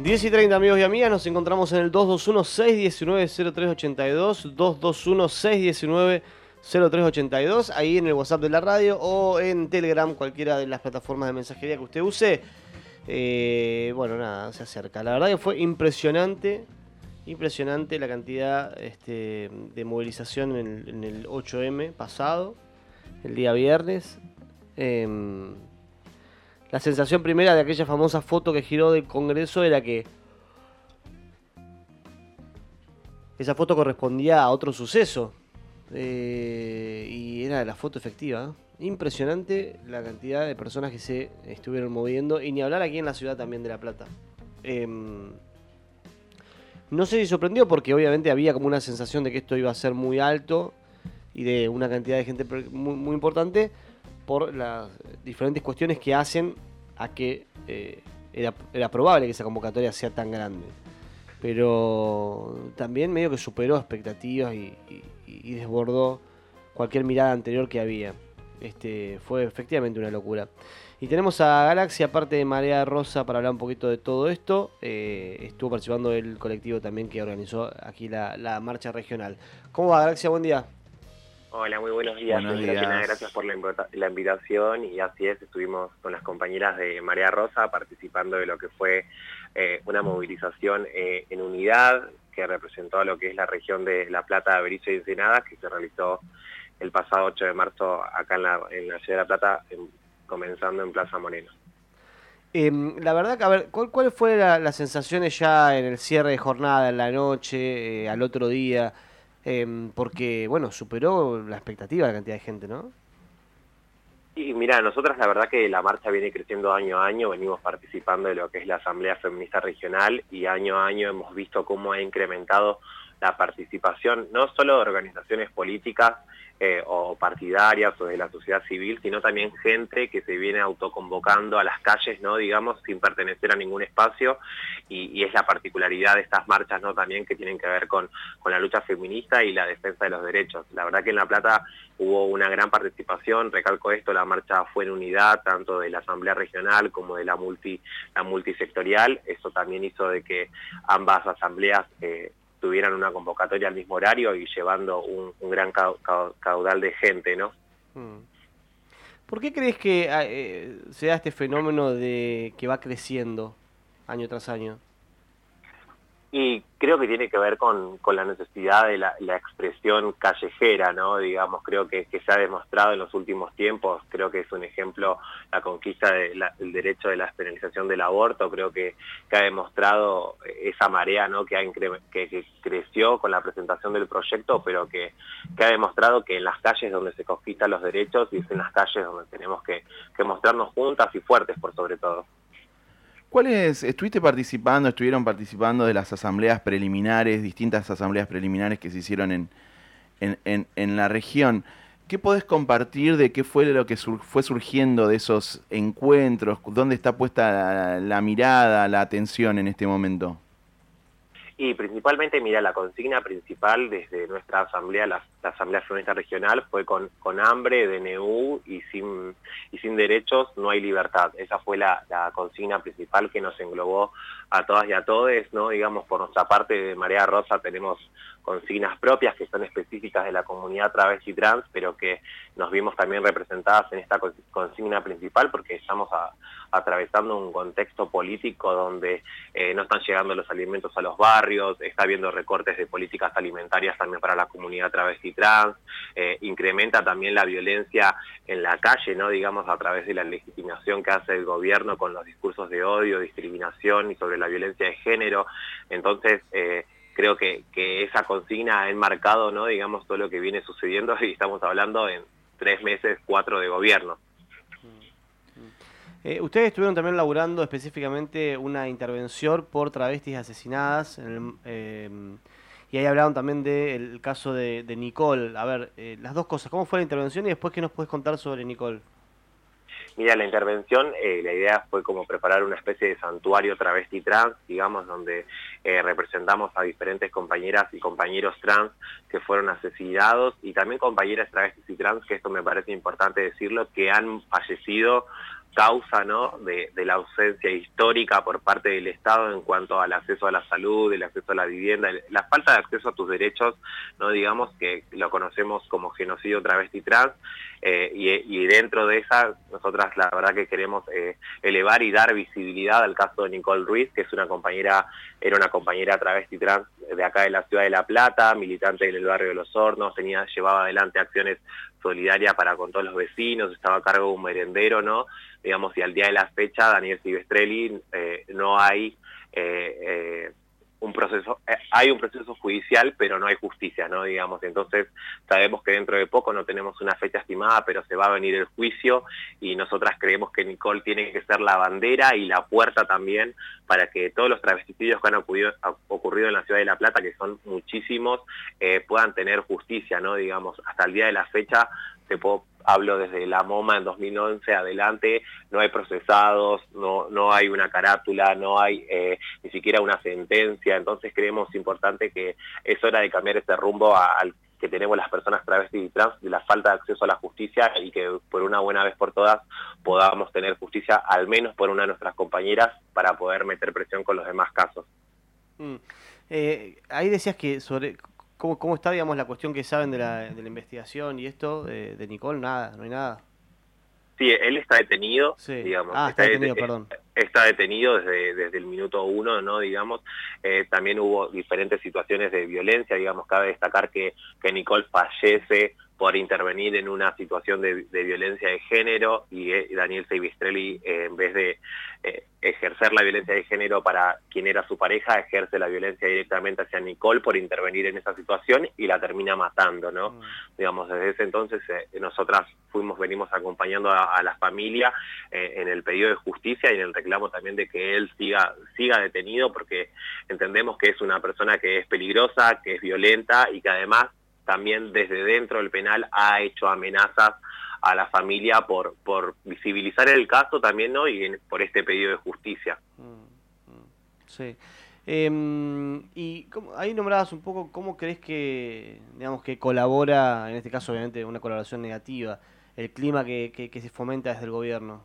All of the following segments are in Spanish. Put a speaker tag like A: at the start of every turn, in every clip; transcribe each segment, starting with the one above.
A: 10:30, amigos y amigas, nos encontramos en el 221-619-0382, 221-619-0382, ahí en el WhatsApp de la radio o en Telegram, cualquiera de las plataformas de mensajería que usted use. Bueno, nada, se acerca. La verdad que fue impresionante la cantidad de movilización en el 8M pasado, el día viernes. La sensación primera de aquella famosa foto que giró del Congreso era que esa foto correspondía a otro suceso. Y era la foto efectiva. Impresionante la cantidad de personas que se estuvieron moviendo. Y ni hablar aquí en la ciudad también de La Plata. No sé si sorprendió porque obviamente había como una sensación de que esto iba a ser muy alto y de una cantidad de gente muy, muy importante por las diferentes cuestiones que hacen a que era probable que esa convocatoria sea tan grande. Pero también medio que superó expectativas y desbordó cualquier mirada anterior que había. Fue efectivamente una locura. Y tenemos a Galaxy, aparte de Marea Rosa, para hablar un poquito de todo esto. Estuvo participando el colectivo también que organizó aquí la marcha regional. ¿Cómo va, Galaxia? Buen día.
B: Hola, muy buenos días.
C: Buenos días.
B: Gracias por la invitación. Y así es, estuvimos con las compañeras de Marea Rosa participando de lo que fue una movilización en unidad que representó a lo que es la región de La Plata, Berizo y Ensenada, que se realizó el pasado 8 de marzo acá en la ciudad de La Plata, comenzando en Plaza Moreno.
A: La verdad que, a ver, ¿cuál fue las sensaciones ya en el cierre de jornada, en la noche, al otro día? Porque, bueno, superó la expectativa la cantidad de gente, ¿no?
B: Y mira, nosotras la verdad que la marcha viene creciendo año a año, venimos participando de lo que es la Asamblea Feminista Regional y año a año hemos visto cómo ha incrementado la participación, no solo de organizaciones políticas o partidarias o de la sociedad civil, sino también gente que se viene autoconvocando a las calles, ¿no? Digamos, sin pertenecer a ningún espacio, y es la particularidad de estas marchas, ¿no? También que tienen que ver con la lucha feminista y la defensa de los derechos. La verdad que en La Plata hubo una gran participación, recalco esto, la marcha fue en unidad, tanto de la Asamblea Regional como de la multisectorial. Eso también hizo de que ambas asambleas tuvieran una convocatoria al mismo horario y llevando un gran caudal de gente, ¿no?
A: ¿Por qué crees que se da este fenómeno de que va creciendo año tras año?
B: Y creo que tiene que ver con la necesidad de la expresión callejera, ¿no? Digamos, creo que se ha demostrado en los últimos tiempos, creo que es un ejemplo la conquista del derecho de la despenalización del aborto, creo que ha demostrado esa marea, ¿no? Que creció con la presentación del proyecto, pero que ha demostrado que en las calles donde se conquistan los derechos y es en las calles donde tenemos que mostrarnos juntas y fuertes por sobre todo.
C: Estuvieron participando de las asambleas preliminares, distintas asambleas preliminares que se hicieron en la región? ¿Qué podés compartir de qué fue lo que fue surgiendo de esos encuentros? ¿Dónde está puesta la mirada, la atención en este momento?
B: Y principalmente, mira, la consigna principal desde nuestra asamblea, la Asamblea Feminista Regional, fue con hambre, DNU y sin derechos no hay libertad. Esa fue la consigna principal que nos englobó a todas y a todes, ¿no? Digamos, por nuestra parte de Marea Rosa tenemos consignas propias que son específicas de la comunidad travesti trans, pero que nos vimos también representadas en esta consigna principal porque estamos atravesando un contexto político donde no están llegando los alimentos a los barrios, está habiendo recortes de políticas alimentarias también para la comunidad travesti trans, incrementa también la violencia en la calle, ¿no? Digamos, a través de la legitimación que hace el gobierno con los discursos de odio, discriminación y sobre la violencia de género. Entonces, creo que esa consigna ha enmarcado, ¿no? Digamos, todo lo que viene sucediendo y estamos hablando en 3 meses, 4 de gobierno.
A: Ustedes estuvieron también laburando específicamente una intervención por travestis asesinadas, y ahí hablaron también del caso de Nicole. A ver, las dos cosas, ¿cómo fue la intervención y después qué nos puedes contar sobre Nicole?
B: Mira, la intervención, la idea fue como preparar una especie de santuario travesti trans, digamos, donde representamos a diferentes compañeras y compañeros trans que fueron asesinados y también compañeras travestis y trans, que esto me parece importante decirlo, que han fallecido causa, ¿no?, de la ausencia histórica por parte del Estado en cuanto al acceso a la salud, el acceso a la vivienda, la falta de acceso a tus derechos, ¿no?, digamos que lo conocemos como genocidio travesti trans, y dentro de esa, nosotras la verdad que queremos elevar y dar visibilidad al caso de Nicole Ruiz, que es era una compañera travesti trans de acá de la ciudad de La Plata, militante en el barrio de Los Hornos, llevaba adelante acciones solidarias para con todos los vecinos, estaba a cargo de un merendero, ¿no?, digamos, y al día de la fecha, Daniel Silvestrelli, no hay hay un proceso judicial, pero no hay justicia, ¿no?, digamos. Entonces sabemos que dentro de poco, no tenemos una fecha estimada, pero se va a venir el juicio, y nosotras creemos que Nicole tiene que ser la bandera y la puerta también para que todos los travesticidios que han ocurrido en la ciudad de La Plata, que son muchísimos, puedan tener justicia, ¿no?, digamos. Hasta el día de la fecha, hablo desde la MoMA en 2011 adelante, no hay procesados, no hay una carátula, no hay ni siquiera una sentencia. Entonces creemos importante que es hora de cambiar ese rumbo al que tenemos las personas travestis y trans, de la falta de acceso a la justicia, y que por una buena vez por todas podamos tener justicia, al menos por una de nuestras compañeras, para poder meter presión con los demás casos.
A: Ahí decías que sobre cómo está, digamos, la cuestión que saben de la investigación y esto de Nicole. Nada, no hay nada.
B: Sí, él está detenido,
A: sí.
B: Digamos.
A: Está detenido, perdón.
B: Está detenido desde el minuto 1, ¿no?, digamos. También hubo diferentes situaciones de violencia, digamos. Cabe destacar que Nicole fallece por intervenir en una situación de violencia de género, y Daniel Silvestrelli, en vez de ejercer la violencia de género para quien era su pareja, ejerce la violencia directamente hacia Nicole por intervenir en esa situación, y la termina matando, ¿no? Digamos, desde ese entonces nosotras venimos acompañando a la familia en el pedido de justicia y en el reclamo también de que él siga detenido, porque entendemos que es una persona que es peligrosa, que es violenta, y que además también desde dentro del penal ha hecho amenazas a la familia por visibilizar el caso también, ¿no?, y por este pedido de justicia.
A: Sí. Y ahí nombrabas un poco cómo crees que, digamos, que colabora, en este caso obviamente una colaboración negativa, el clima que se fomenta desde el gobierno.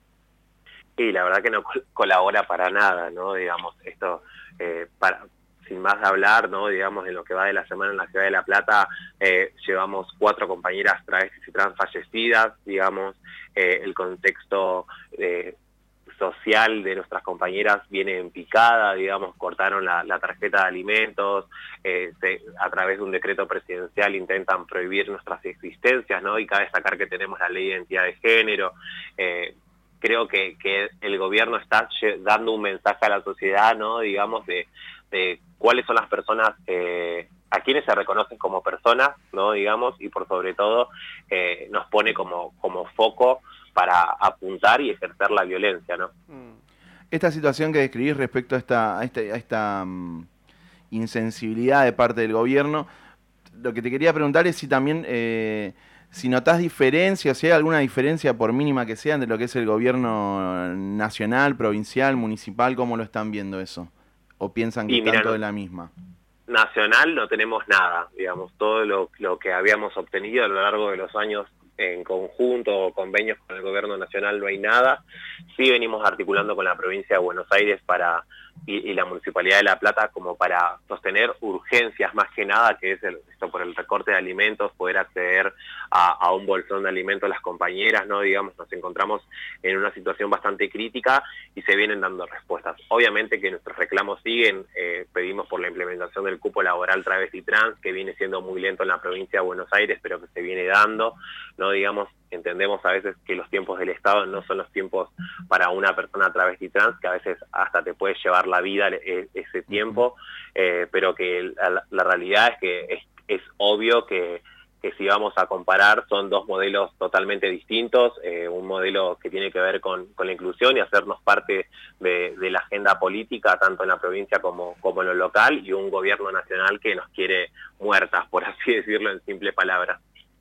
B: Y la verdad que no colabora para nada, ¿no?, digamos, esto sin más de hablar, ¿no?, digamos, en lo que va de la semana en la ciudad de La Plata, llevamos 4 compañeras travestis y trans fallecidas, digamos. El contexto social de nuestras compañeras viene en picada, digamos. Cortaron la tarjeta de alimentos, a través de un decreto presidencial intentan prohibir nuestras existencias, ¿no?, y cabe destacar que tenemos la ley de identidad de género. Creo que el gobierno está dando un mensaje a la sociedad, ¿no?, digamos, de cuáles son las personas a quienes se reconocen como personas, ¿no?, digamos, y por sobre todo nos pone como foco para apuntar y ejercer la violencia, ¿no?
C: Esta situación que describís respecto a esta insensibilidad de parte del gobierno, lo que te quería preguntar es si también si notás diferencia, o si hay alguna diferencia, por mínima que sea, entre lo que es el gobierno nacional, provincial, municipal. ¿Cómo lo están viendo eso? ¿O piensan que están todos en la misma?
B: Nacional no tenemos nada, digamos. Todo lo que habíamos obtenido a lo largo de los años en conjunto o convenios con el gobierno nacional no hay nada. Sí venimos articulando con la provincia de Buenos Aires y la Municipalidad de La Plata como para sostener urgencias más que nada, que es esto por el recorte de alimentos, poder acceder a un bolsón de alimentos las compañeras, ¿no? Digamos, nos encontramos en una situación bastante crítica y se vienen dando respuestas. Obviamente que nuestros reclamos siguen, pedimos por la implementación del cupo laboral travesti trans, que viene siendo muy lento en la provincia de Buenos Aires, pero que se viene dando, ¿no? Digamos, entendemos a veces que los tiempos del Estado no son los tiempos para una persona travesti trans, que a veces hasta te puede llevar la vida ese tiempo, pero que la realidad es que es obvio que si vamos a comparar son dos modelos totalmente distintos, un modelo que tiene que ver con la inclusión y hacernos parte de la agenda política, tanto en la provincia como en lo local, y un gobierno nacional que nos quiere muertas, por así decirlo en simples palabras.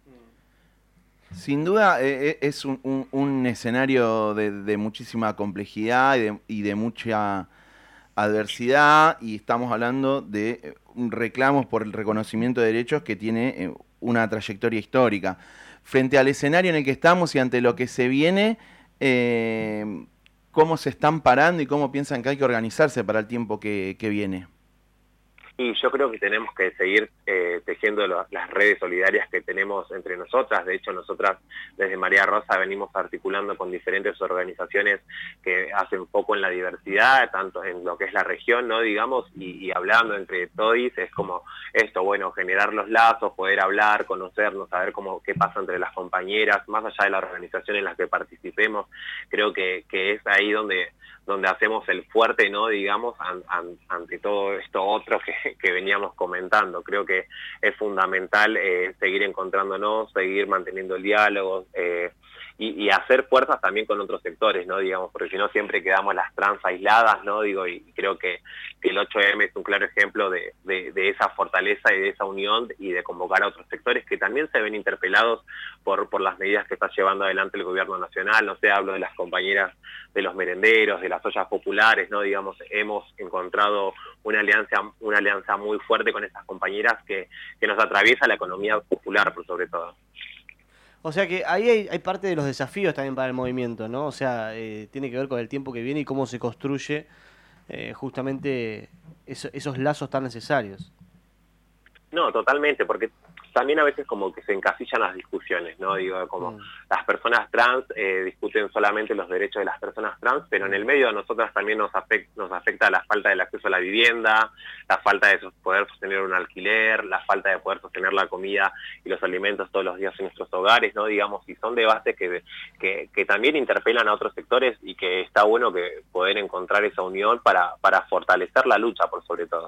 C: Sin duda es un escenario de muchísima complejidad y de mucha adversidad, y estamos hablando de reclamos por el reconocimiento de derechos que tiene una trayectoria histórica. Frente al escenario en el que estamos y ante lo que se viene, ¿Cómo se están parando y cómo piensan que hay que organizarse para el tiempo que viene?
B: Y yo creo que tenemos que seguir tejiendo las redes solidarias que tenemos entre nosotras. De hecho, nosotras desde Marea Rosa venimos articulando con diferentes organizaciones que hacen foco en la diversidad, tanto en lo que es la región, ¿no? Digamos, y hablando entre todos, es como esto, bueno, generar los lazos, poder hablar, conocernos, saber qué pasa entre las compañeras, más allá de la organización en la que participemos. Creo que es ahí donde hacemos el fuerte, ¿no? Digamos, ante todo esto otro que veníamos comentando. Creo que es fundamental seguir encontrándonos, seguir manteniendo el diálogo, y hacer fuerzas también con otros sectores, ¿no? Digamos, porque si no siempre quedamos las trans aisladas, ¿no? Digo, y creo que el 8M es un claro ejemplo de esa fortaleza y de esa unión y de convocar a otros sectores que también se ven interpelados por las medidas que está llevando adelante el gobierno nacional. No sé, hablo de las compañeras de los merenderos, de las ollas populares, ¿no? Digamos, hemos encontrado una alianza muy fuerte con esas compañeras que nos atraviesa la economía popular, por sobre todo.
A: O sea que ahí hay parte de los desafíos también para el movimiento, ¿no? O sea, tiene que ver con el tiempo que viene y cómo se construye justamente esos lazos tan necesarios.
B: No, totalmente, porque también a veces como que se encasillan las discusiones, ¿no? Digo, como las personas trans discuten solamente los derechos de las personas trans, pero en el medio a nosotras también nos afecta la falta del acceso a la vivienda, la falta de poder sostener un alquiler, la falta de poder sostener la comida y los alimentos todos los días en nuestros hogares, ¿no? Digamos, y son debates que también interpelan a otros sectores y que está bueno que poder encontrar esa unión para fortalecer la lucha, por sobre todo.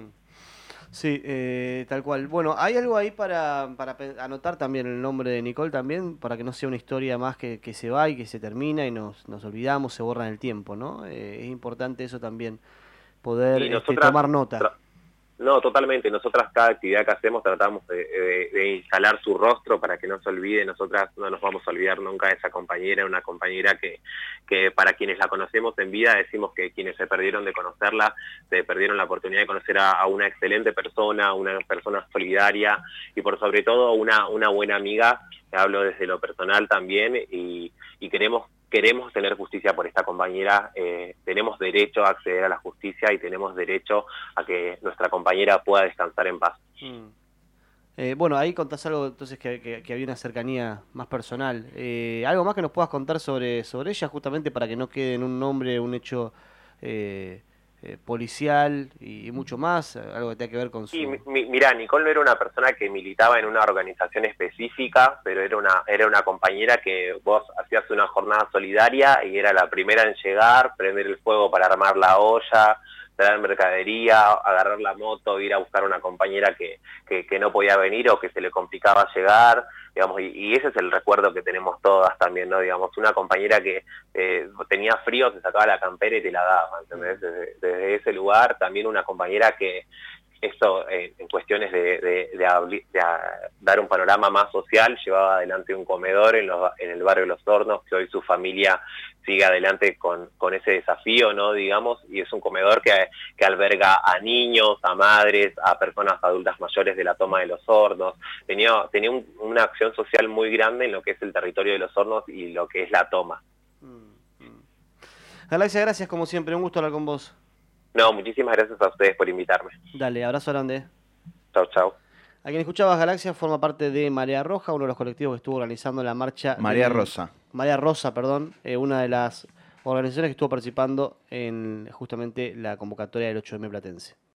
A: Sí, tal cual. Bueno, hay algo ahí para anotar también el nombre de Nicole también, para que no sea una historia más que se va y que se termina y nos olvidamos, se borra en el tiempo, ¿no? Es importante eso también, poder tomar nota.
B: No, totalmente. Nosotras cada actividad que hacemos tratamos de instalar su rostro para que no se olvide. Nosotras no nos vamos a olvidar nunca de esa compañera, una compañera que para quienes la conocemos en vida decimos que quienes se perdieron de conocerla, se perdieron la oportunidad de conocer a una excelente persona, una persona solidaria y por sobre todo una buena amiga. Hablo desde lo personal también y queremos tener justicia por esta compañera, tenemos derecho a acceder a la justicia y tenemos derecho a que nuestra compañera pueda descansar en paz.
A: Bueno, ahí contás algo entonces que había una cercanía más personal. ¿Algo más que nos puedas contar sobre ella, justamente para que no quede en un nombre, un hecho policial y mucho más? Algo que tenga que ver con su...
B: Sí, mirá, Nicole no era una persona que militaba en una organización específica, pero era una compañera que vos hacías una jornada solidaria y era la primera en llegar, prender el fuego para armar la olla, traer mercadería, agarrar la moto, ir a buscar a una compañera que no podía venir o que se le complicaba llegar, digamos, y ese es el recuerdo que tenemos todas también, ¿no? Digamos, una compañera que tenía frío, se sacaba la campera y te la daba, ¿entendés? Desde ese lugar, también una compañera que esto en cuestiones de dar un panorama más social, llevaba adelante un comedor en el barrio Los Hornos, que hoy su familia sigue adelante con ese desafío, ¿no? Digamos, y es un comedor que alberga a niños, a madres, a personas adultas mayores de la Toma de Los Hornos. Tenía una acción social muy grande en lo que es el territorio de Los Hornos y lo que es la Toma.
A: Galaxia, gracias como siempre, un gusto hablar con vos.
B: No, muchísimas gracias a ustedes por invitarme.
A: Dale, abrazo grande.
B: Chau, chau.
A: A quien escuchabas, Galaxia forma parte de Marea Roja, uno de los colectivos que estuvo organizando la marcha...
C: Marea Rosa, perdón,
A: una de las organizaciones que estuvo participando en justamente la convocatoria del 8M platense.